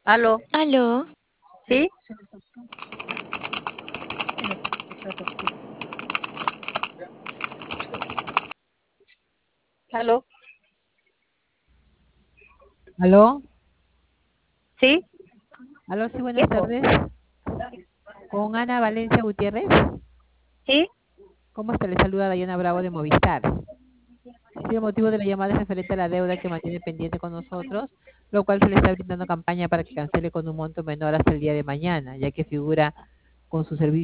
Aló, Aló, ¿sí? Aló, Aló, ¿sí? aló, sí, ¿Qué buenas po? tardes. Con Ana Valencia Gutiérrez. ¿Sí? ¿Cómo está? Le saluda Dayana Bravo de Movistar. Sí, el motivo de la llamada es referente a la deuda que mantiene pendiente con nosotros, lo cual se le está brindando campaña para que cancele con un monto menor hasta el día de mañana, ya que figura con su servicio